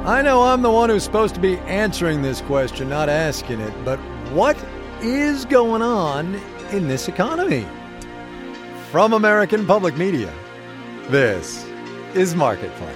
I know I'm the one who's supposed to be answering this question, not asking it, but what is going on in this economy? From American Public Media, this is Marketplace.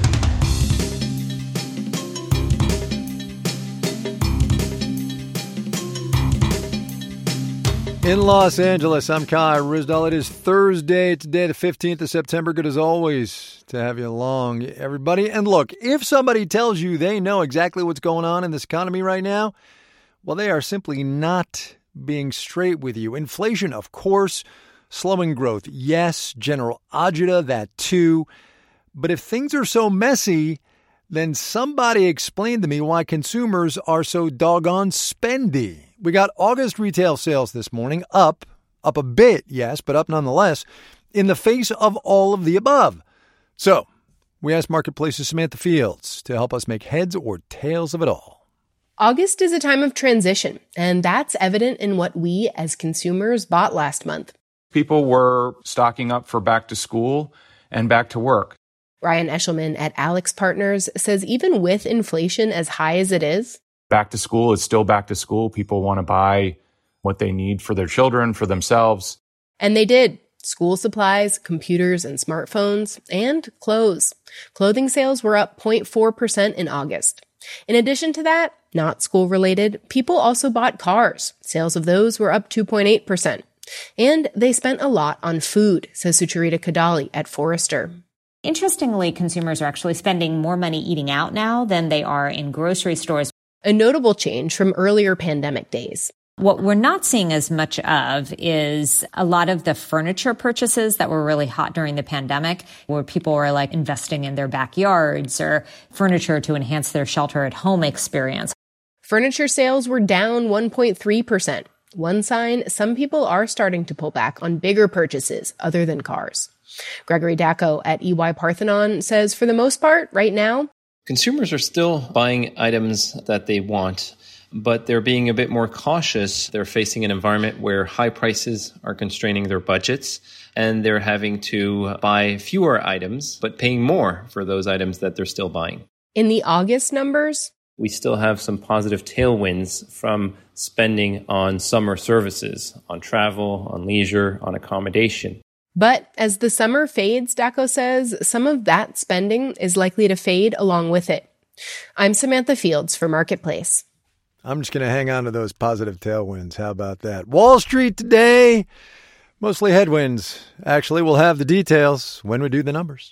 In Los Angeles, I'm Kai Ryssdal. It is Thursday, today the 15th of September. Good as always to have you along, everybody. And look, if somebody tells you they know exactly what's going on in this economy right now, well, they are simply not being straight with you. Inflation, of course, slowing growth, yes, general agita, that too. But if things are so messy, then somebody explain to me why consumers are so doggone spendy. We got August retail sales this morning up a bit, yes, but up nonetheless, in the face of all of the above. So we asked Marketplace's Samantha Fields to help us make heads or tails of it all. August is a time of transition, and that's evident in what we as consumers bought last month. People were stocking up for back to school and back to work. Ryan Eshelman at Alex Partners says even with inflation as high as it is, back to school is still back to school. People want to buy what they need for their children, for themselves. And they did. School supplies, computers and smartphones, and clothes. Clothing sales were up 0.4% in August. In addition to that, not school-related, people also bought cars. Sales of those were up 2.8%. And they spent a lot on food, says Sucharita Kadali at Forrester. Interestingly, consumers are actually spending more money eating out now than they are in grocery stores. A notable change from earlier pandemic days. What we're not seeing as much of is a lot of the furniture purchases that were really hot during the pandemic, where people were like investing in their backyards or furniture to enhance their shelter at home experience. Furniture sales were down 1.3%. One sign, some people are starting to pull back on bigger purchases other than cars. Gregory Dacko at EY Parthenon says for the most part, right now, consumers are still buying items that they want, but they're being a bit more cautious. They're facing an environment where high prices are constraining their budgets, and they're having to buy fewer items, but paying more for those items that they're still buying. In the August numbers, we still have some positive tailwinds from spending on summer services, on travel, on leisure, on accommodation. But as the summer fades, Dacko says, some of that spending is likely to fade along with it. I'm Samantha Fields for Marketplace. I'm just going to hang on to those positive tailwinds. How about that? Wall Street today, mostly headwinds. Actually, we'll have the details when we do the numbers.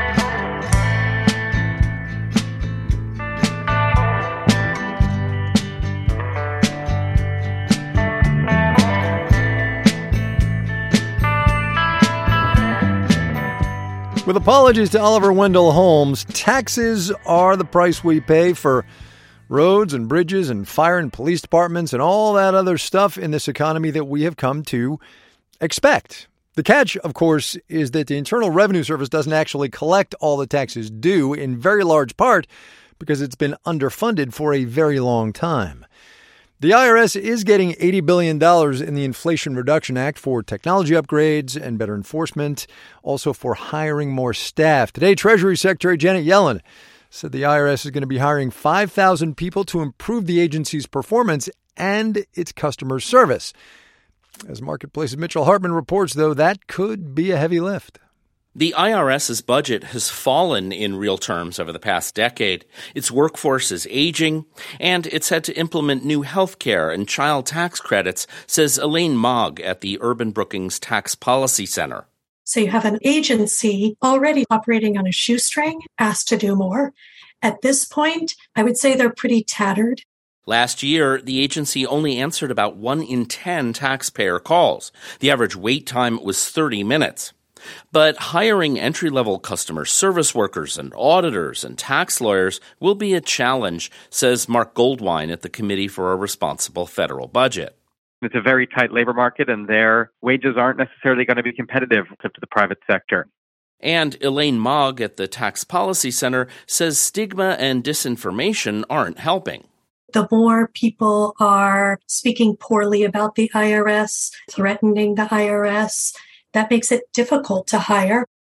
With apologies to Oliver Wendell Holmes, taxes are the price we pay for roads and bridges and fire and police departments and all that other stuff in this economy that we have come to expect. The catch, of course, is that the Internal Revenue Service doesn't actually collect all the taxes due, in very large part because it's been underfunded for a very long time. The IRS is getting $80 billion in the Inflation Reduction Act for technology upgrades and better enforcement, also for hiring more staff. Today, Treasury Secretary Janet Yellen said the IRS is going to be hiring 5,000 people to improve the agency's performance and its customer service. As Marketplace's Mitchell Hartman reports, though, that could be a heavy lift. The IRS's budget has fallen in real terms over the past decade. Its workforce is aging, and it's had to implement new health care and child tax credits, says Elaine Mogg at the Urban Brookings Tax Policy Center. So you have an agency already operating on a shoestring, asked to do more. At this point, I would say they're pretty tattered. Last year, the agency only answered about 1 in 10 taxpayer calls. The average wait time was 30 minutes. But hiring entry-level customer service workers and auditors and tax lawyers will be a challenge, says Mark Goldwine at the Committee for a Responsible Federal Budget. It's a very tight labor market, and their wages aren't necessarily going to be competitive to the private sector. And Elaine Mogg at the Tax Policy Center says stigma and disinformation aren't helping. The more people are speaking poorly about the IRS, threatening the IRS, that makes it difficult to hire.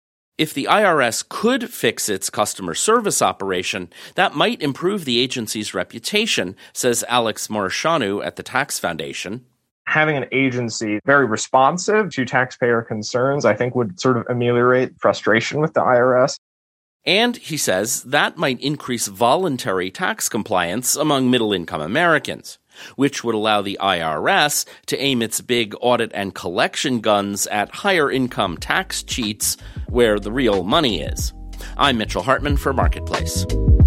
If the IRS could fix its customer service operation, that might improve the agency's reputation, says Alex Morishanu at the Tax Foundation. Having an agency very responsive to taxpayer concerns, I think, would sort of ameliorate frustration with the IRS. And, he says, that might increase voluntary tax compliance among middle-income Americans, which would allow the IRS to aim its big audit and collection guns at higher-income tax cheats where the real money is. I'm Mitchell Hartman for Marketplace.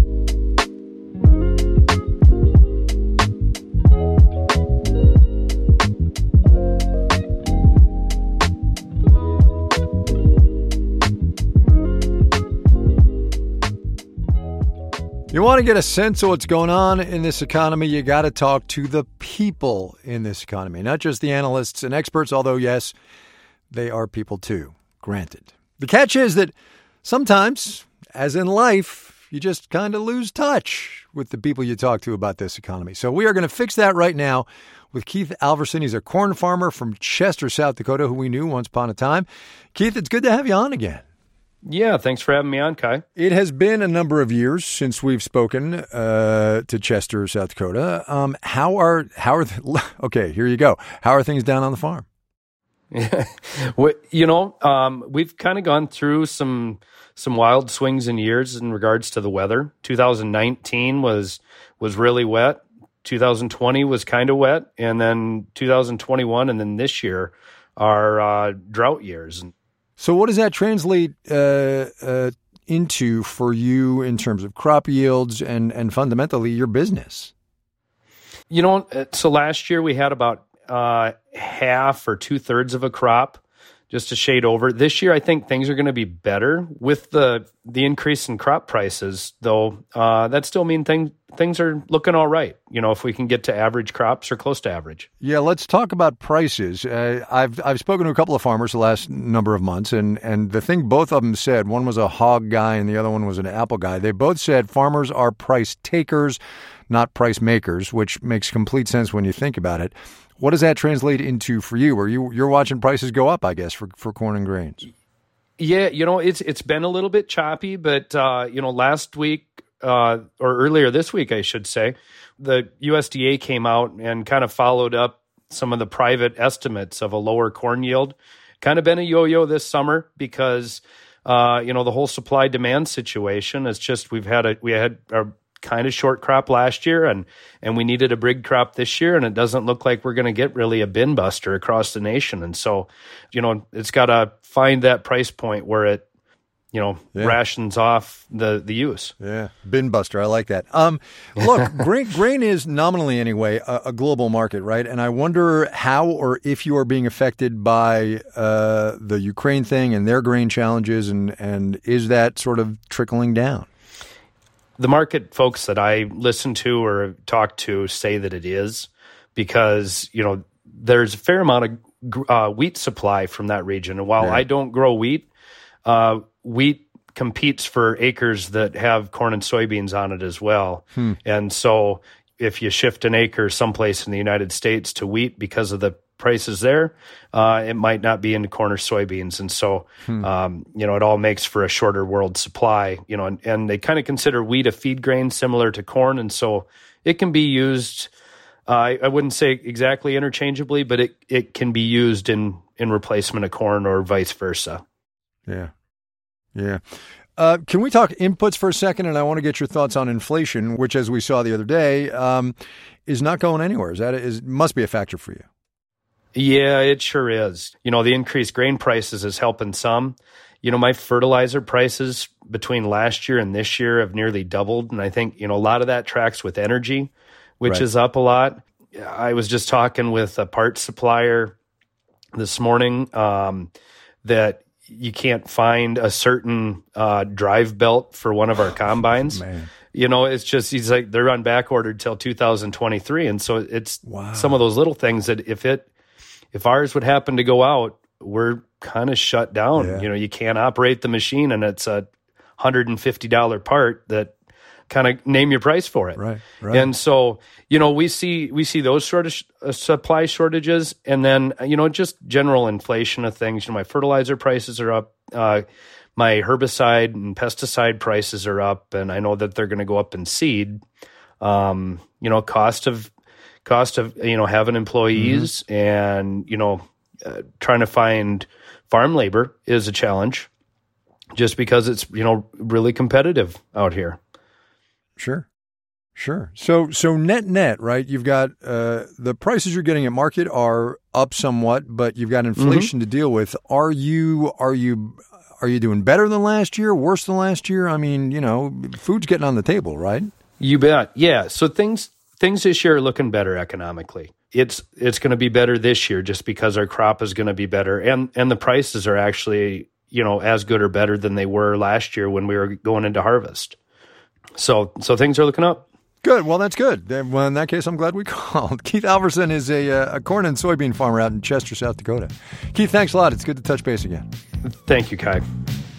You want to get a sense of what's going on in this economy, you got to talk to the people in this economy, not just the analysts and experts, although, yes, they are people too, granted. The catch is that sometimes, as in life, you just kind of lose touch with the people you talk to about this economy. So we are going to fix that right now with Keith Alverson. He's a corn farmer from Chester, South Dakota, who we knew once upon a time. Keith, it's good to have you on again. Yeah, thanks for having me on, Kai. It has been a number of years since we've spoken to Chester, South Dakota. Okay, here you go. How are things down on the farm? We've kind of gone through some wild swings in years in regards to the weather. 2019 was really wet. 2020 was kind of wet, and then 2021 and then this year are drought years. So what does that translate into for you in terms of crop yields and fundamentally your business? So last year we had about half or 2/3 of a crop, just a shade over. This year I think things are going to be better with the increase in crop prices, though that still means things are looking all right, if we can get to average crops or close to average. Yeah, let's talk about prices. I've spoken to a couple of farmers the last number of months, and the thing both of them said, one was a hog guy and the other one was an apple guy. They both said farmers are price takers, not price makers, which makes complete sense when you think about it. What does that translate into for you? You're watching prices go up, I guess, for corn and grains. Yeah, it's been a little bit choppy, but last week or earlier this week, I should say, the USDA came out and kind of followed up some of the private estimates of a lower corn yield. Kind of been a yo-yo this summer because the whole supply demand situation is just we had a kind of short crop last year and we needed a big crop this year, and it doesn't look like we're going to get really a bin buster across the nation. And so, it's got to find that price point where it, rations off the use. Yeah. Bin buster. I like that. Look, grain is nominally anyway, a global market, right? And I wonder how or if you are being affected by the Ukraine thing and their grain challenges, and is that sort of trickling down? The market folks that I listen to or talk to say that it is because, there's a fair amount of wheat supply from that region. And while I don't grow wheat, wheat competes for acres that have corn and soybeans on it as well. And so if you shift an acre someplace in the United States to wheat because of the prices there, it might not be into corn or soybeans. And so, it all makes for a shorter world supply, and they kind of consider wheat a feed grain similar to corn. And so it can be used, I wouldn't say exactly interchangeably, but it can be used in replacement of corn or vice versa. Yeah. Yeah. Can we talk inputs for a second? And I want to get your thoughts on inflation, which, as we saw the other day, is not going anywhere. Must be a factor for you. Yeah, it sure is. The increased grain prices is helping some. My fertilizer prices between last year and this year have nearly doubled. And I think, a lot of that tracks with energy, which is up a lot. I was just talking with a parts supplier this morning that you can't find a certain drive belt for one of our combines. Man. It's just, he's like, they're on back ordered till 2023. And so it's some of those little things that if ours would happen to go out, we're kind of shut down. Yeah. You can't operate the machine, and it's a $150 part that kind of name your price for it. Right. And so, we see those sort of supply shortages, and then, just general inflation of things. My fertilizer prices are up. my herbicide and pesticide prices are up, and I know that they're going to go up in seed. Cost of having employees and trying to find farm labor is a challenge, just because it's really competitive out here. Sure. So net, right? You've got the prices you're getting at market are up somewhat, but you've got inflation to deal with. Are you doing better than last year? Worse than last year? I mean, food's getting on the table, right? You bet. Yeah. So things this year are looking better economically. It's going to be better this year just because our crop is going to be better, and the prices are actually as good or better than they were last year when we were going into harvest. So things are looking up. Good. Well, that's good. Well, in that case, I'm glad we called. Keith Alverson is a corn and soybean farmer out in Chester, South Dakota. Keith, thanks a lot. It's good to touch base again. Thank you, Kai.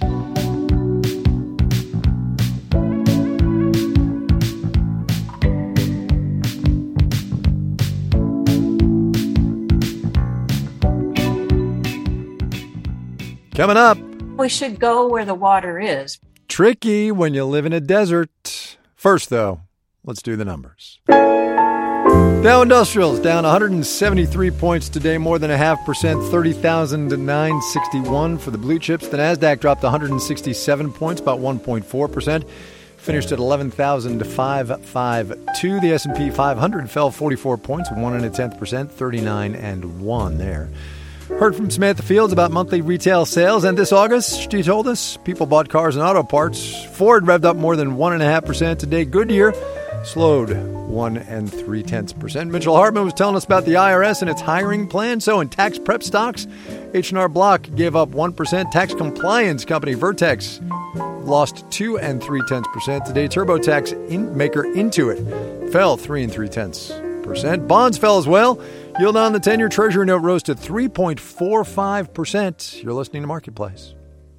Coming up. We should go where the water is. Tricky when you live in a desert. First, though, let's do the numbers. Dow Industrials down 173 points today, more than 0.5%, 30,961 for the blue chips. The NASDAQ dropped 167 points, about 1.4%. Finished at 11,552. The S&P 500 fell 44 points, 1.1%, 39.1 there. Heard from Samantha Fields about monthly retail sales, and this August, she told us, people bought cars and auto parts. Ford revved up more than 1.5% today. Goodyear slowed 1.3%. Mitchell Hartman was telling us about the IRS and its hiring plan. So in tax prep stocks, H&R Block gave up 1%. Tax compliance company Vertex lost 2.3%. Today, TurboTax maker Intuit fell 3.3%. Bonds fell as well. Yield on the 10-year Treasury note rose to 3.45%. You're listening to Marketplace.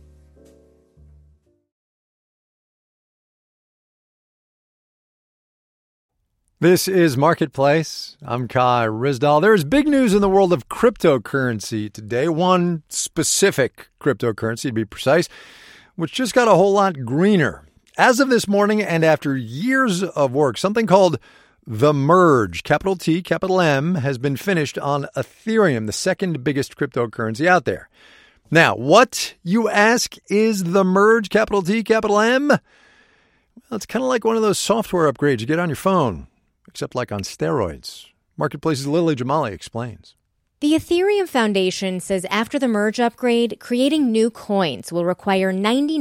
This is Marketplace. I'm Kai Ryssdal. There is big news in the world of cryptocurrency today. One specific cryptocurrency, to be precise, which just got a whole lot greener. As of this morning and after years of work, something called the merge, capital T, capital M, has been finished on Ethereum, the second biggest cryptocurrency out there. Now, what, you ask, is the merge, capital T, capital M? Well, it's kind of like one of those software upgrades you get on your phone, except like on steroids. Marketplace's Lily Jamali explains. The Ethereum Foundation says after the merge upgrade, creating new coins will require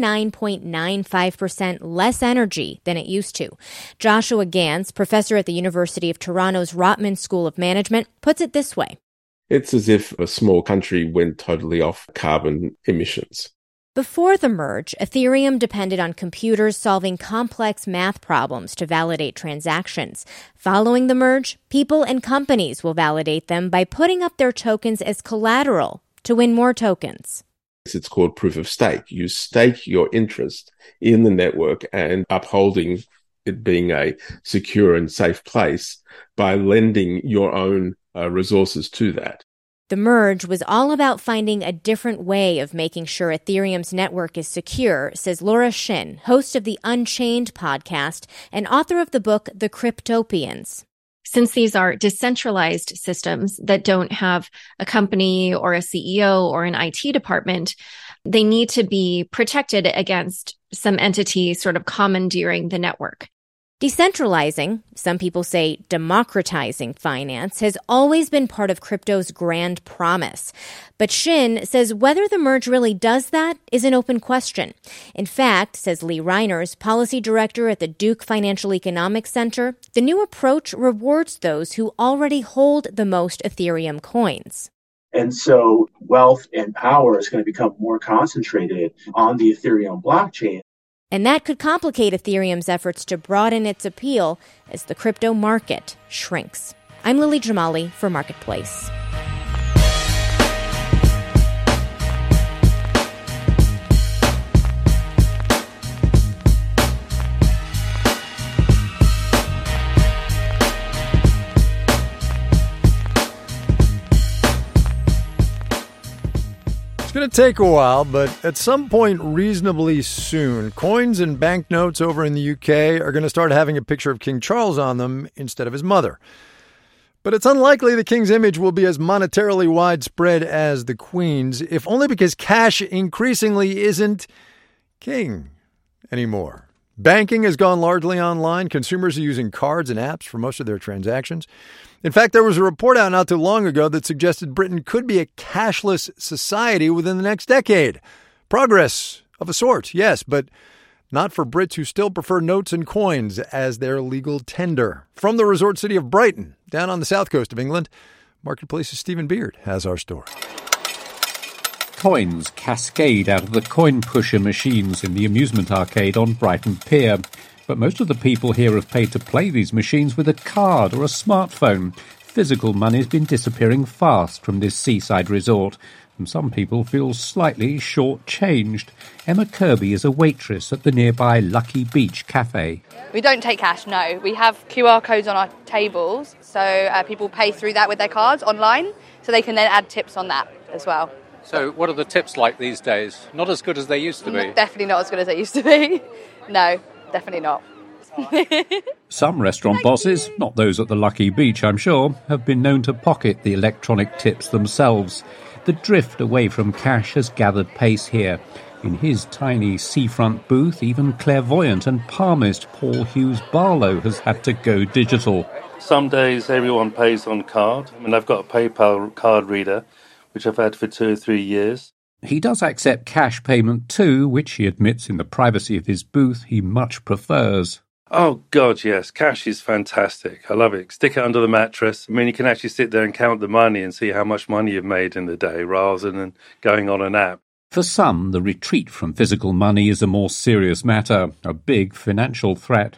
99.95% less energy than it used to. Joshua Gans, professor at the University of Toronto's Rotman School of Management, puts it this way. It's as if a small country went totally off carbon emissions. Before the merge, Ethereum depended on computers solving complex math problems to validate transactions. Following the merge, people and companies will validate them by putting up their tokens as collateral to win more tokens. It's called proof of stake. You stake your interest in the network and upholding it being a secure and safe place by lending your own resources to that. The merge was all about finding a different way of making sure Ethereum's network is secure, says Laura Shin, host of the Unchained podcast and author of the book The Cryptopians. Since these are decentralized systems that don't have a company or a CEO or an IT department, they need to be protected against some entity sort of commandeering the network. Decentralizing, some people say democratizing finance, has always been part of crypto's grand promise. But Shin says whether the merge really does that is an open question. In fact, says Lee Reiners, policy director at the Duke Financial Economics Center, the new approach rewards those who already hold the most Ethereum coins. And so wealth and power is going to become more concentrated on the Ethereum blockchain. And that could complicate Ethereum's efforts to broaden its appeal as the crypto market shrinks. I'm Lily Jamali for Marketplace. Going to take a while, but at some point reasonably soon, coins and banknotes over in the UK are going to start having a picture of King Charles on them instead of his mother. But it's unlikely the King's image will be as monetarily widespread as the Queen's, if only because cash increasingly isn't king anymore. Banking has gone largely online. Consumers are using cards and apps for most of their transactions. In fact, there was a report out not too long ago that suggested Britain could be a cashless society within the next decade. Progress of a sort, yes, but not for Brits who still prefer notes and coins as their legal tender. From the resort city of Brighton, down on the south coast of England, Marketplace's Stephen Beard has our story. Coins cascade out of the coin pusher machines in the amusement arcade on Brighton Pier. But most of the people here have paid to play these machines with a card or a smartphone. Physical money's been disappearing fast from this seaside resort, and some people feel slightly short-changed. Emma Kirby is a waitress at the nearby Lucky Beach Cafe. We don't take cash, no. We have QR codes on our tables, so people pay through that with their cards online, so they can then add tips on that as well. So what are the tips like these days? Not as good as they used to be? Definitely not as good as they used to be. No, definitely not. Some restaurant bosses, not those at the Lucky Beach I'm sure, have been known to pocket the electronic tips themselves. The drift away from cash has gathered pace here. In his tiny seafront booth, even clairvoyant and palmist Paul Hughes Barlow has had to go digital. Some days everyone pays on card. I mean, I've got a PayPal card reader, which I've had for 2 or 3 years. He does accept cash payment too, which he admits in the privacy of his booth he much prefers. Oh, God, yes. Cash is fantastic. I love it. Stick it under the mattress. I mean, you can actually sit there and count the money and see how much money you've made in the day rather than going on an app. For some, the retreat from physical money is a more serious matter, a big financial threat.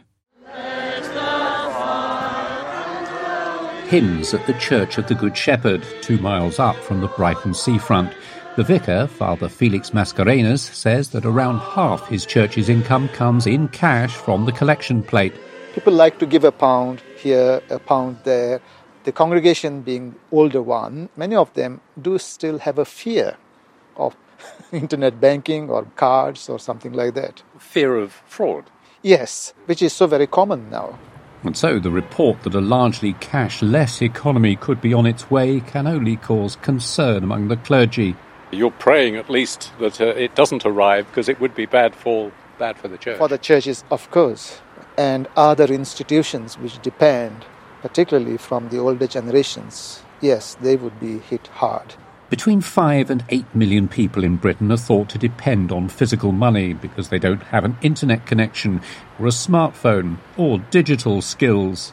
Hymns at the Church of the Good Shepherd, 2 miles up from the Brighton seafront. The vicar, Father Felix Mascarenas, says that around half his church's income comes in cash from the collection plate. People like to give a pound here, a pound there. The congregation being older one, many of them do still have a fear of internet banking or cards or something like that. Fear of fraud? Yes, which is so very common now. And so the report that a largely cash-less economy could be on its way can only cause concern among the clergy. You're praying at least that it doesn't arrive because it would be bad for the church. For the churches, of course, and other institutions which depend, particularly from the older generations, yes, they would be hit hard. Between 5 and 8 million people in Britain are thought to depend on physical money because they don't have an internet connection or a smartphone or digital skills.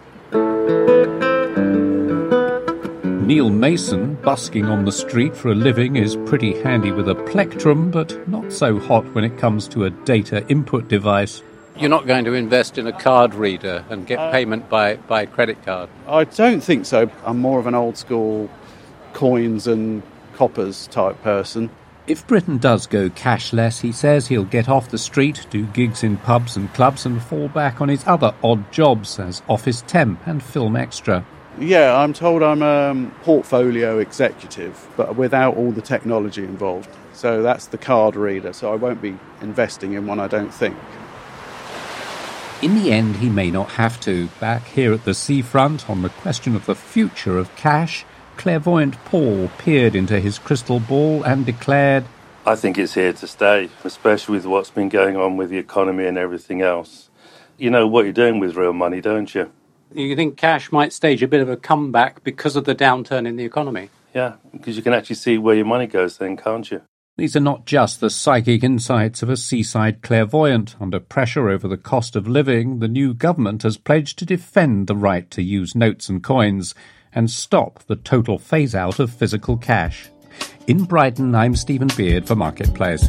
Neil Mason, busking on the street for a living, is pretty handy with a plectrum, but not so hot when it comes to a data input device. You're not going to invest in a card reader and get payment by credit card? I don't think so. I'm more of an old-school coins and coppers type person. If Britain does go cashless, he says he'll get off the street, do gigs in pubs and clubs and fall back on his other odd jobs as office temp and film extra. Yeah, I'm told I'm a portfolio executive, but without all the technology involved. So that's the card reader, so I won't be investing in one, I don't think. In the end, he may not have to. Back here at the seafront, on the question of the future of cash, clairvoyant Paul peered into his crystal ball and declared, I think it's here to stay, especially with what's been going on with the economy and everything else. You know what you're doing with real money, don't you? You think cash might stage a bit of a comeback because of the downturn in the economy? Yeah, because you can actually see where your money goes then, can't you? These are not just the psychic insights of a seaside clairvoyant. Under pressure over the cost of living, the new government has pledged to defend the right to use notes and coins and stop the total phase-out of physical cash. In Brighton, I'm Stephen Beard for Marketplace.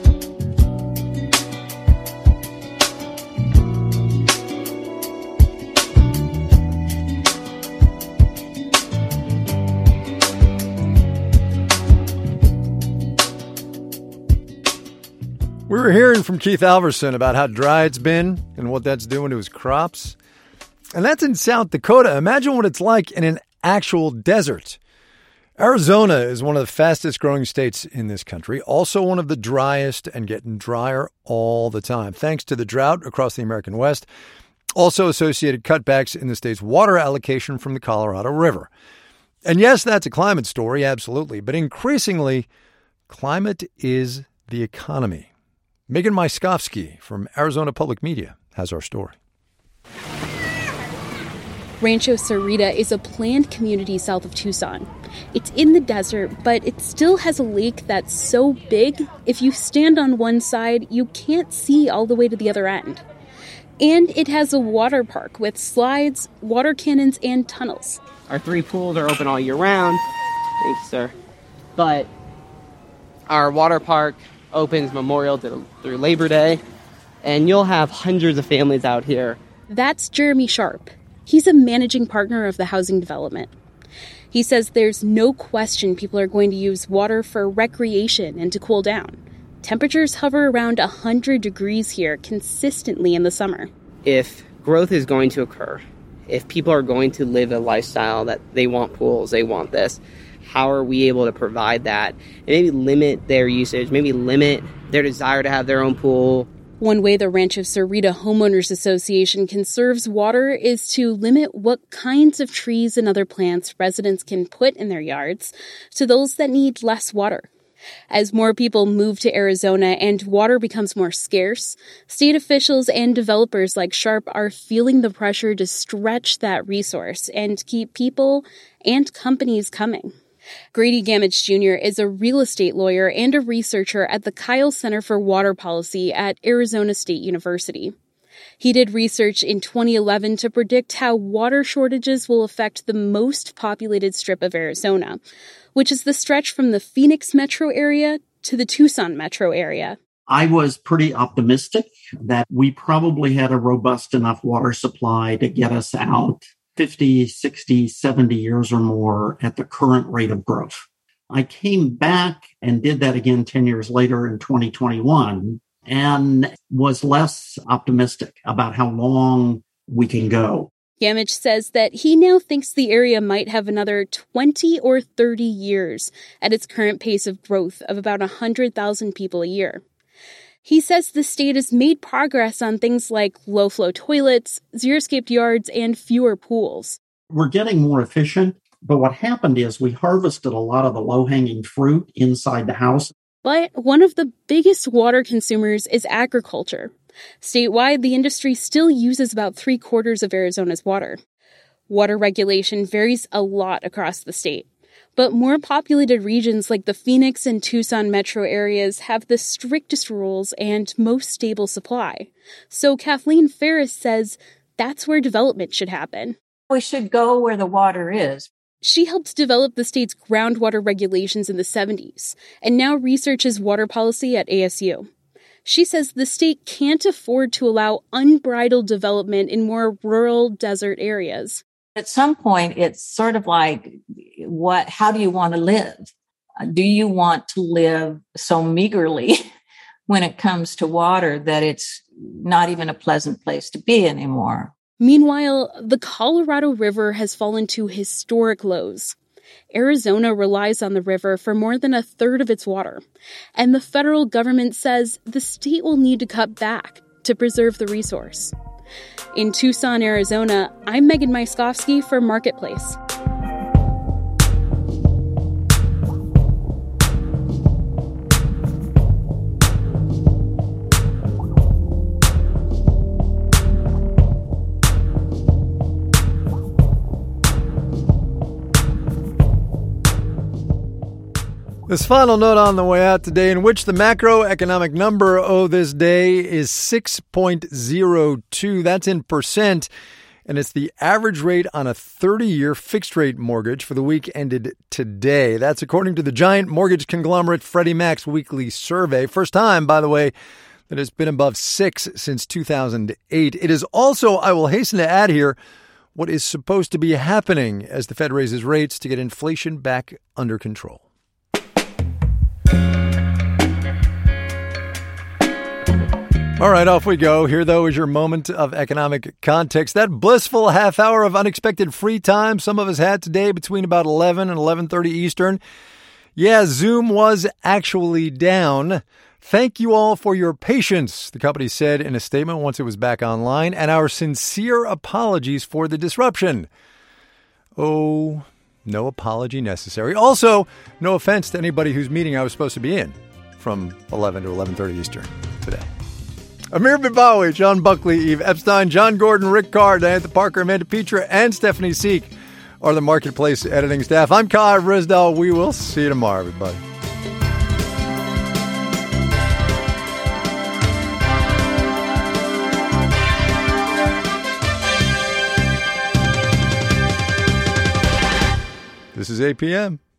We were hearing from Keith Alverson about how dry it's been and what that's doing to his crops. And that's in South Dakota. Imagine what it's like in an actual desert. Arizona is one of the fastest growing states in this country, also one of the driest and getting drier all the time, thanks to the drought across the American West, also associated cutbacks in the state's water allocation from the Colorado River. And yes, that's a climate story, absolutely, but increasingly, climate is the economy. Megan Myskowski from Arizona Public Media has our story. Rancho Cerrita is a planned community south of Tucson. It's in the desert, but it still has a lake that's so big, if you stand on one side, you can't see all the way to the other end. And it has a water park with slides, water cannons, and tunnels. Our 3 pools are open all year round. Thanks, sir. But our water park opens Memorial through Labor Day, and you'll have hundreds of families out here. That's Jeremy Sharp. He's a managing partner of the housing development. He says there's no question people are going to use water for recreation and to cool down. Temperatures hover around 100 degrees here consistently in the summer. If growth is going to occur, if people are going to live a lifestyle that they want pools, they want this, how are we able to provide that? And maybe limit their usage, maybe limit their desire to have their own pool. One way the Rancho Cerrita Homeowners Association conserves water is to limit what kinds of trees and other plants residents can put in their yards to those that need less water. As more people move to Arizona and water becomes more scarce, state officials and developers like Sharp are feeling the pressure to stretch that resource and keep people and companies coming. Grady Gamage Jr. is a real estate lawyer and a researcher at the Kyle Center for Water Policy at Arizona State University. He did research in 2011 to predict how water shortages will affect the most populated strip of Arizona, which is the stretch from the Phoenix metro area to the Tucson metro area. I was pretty optimistic that we probably had a robust enough water supply to get us out 50, 60, 70 years or more at the current rate of growth. I came back and did that again 10 years later in 2021 and was less optimistic about how long we can go. Gamage says that he now thinks the area might have another 20 or 30 years at its current pace of growth of about 100,000 people a year. He says the state has made progress on things like low-flow toilets, xeriscaped yards, and fewer pools. We're getting more efficient, but what happened is we harvested a lot of the low-hanging fruit inside the house. But one of the biggest water consumers is agriculture. Statewide, the industry still uses about 3/4 of Arizona's water. Water regulation varies a lot across the state. But more populated regions like the Phoenix and Tucson metro areas have the strictest rules and most stable supply. So Kathleen Ferris says that's where development should happen. We should go where the water is. She helped develop the state's groundwater regulations in the 70s and now researches water policy at ASU. She says the state can't afford to allow unbridled development in more rural desert areas. At some point, it's sort of like, how do you want to live? Do you want to live so meagerly when it comes to water that it's not even a pleasant place to be anymore? Meanwhile, the Colorado River has fallen to historic lows. Arizona relies on the river for more than 1/3 of its water, and the federal government says the state will need to cut back to preserve the resource. In Tucson, Arizona, I'm Megan Myskowski for Marketplace. This final note on the way out today, in which the macroeconomic number this day is 6.02. That's in percent, and it's the average rate on a 30-year fixed-rate mortgage for the week ended today. That's according to the giant mortgage conglomerate Freddie Mac's weekly survey. First time, by the way, that has been above 6 since 2008. It is also, I will hasten to add here, what is supposed to be happening as the Fed raises rates to get inflation back under control. All right, off we go. Here, though, is your moment of economic context. That blissful half hour of unexpected free time some of us had today between about 11 and 11:30 Eastern. Yeah, Zoom was actually down. Thank you all for your patience, the company said in a statement once it was back online, and our sincere apologies for the disruption. Oh, no apology necessary. Also, no offense to anybody whose meeting I was supposed to be in from 11 to 11:30 Eastern today. Amir Bibawi, John Buckley, Eve Epstein, John Gordon, Rick Carr, Diantha Parker, Amanda Petra, and Stephanie Seek are the Marketplace editing staff. I'm Kai Risdall. We will see you tomorrow, everybody. This is APM.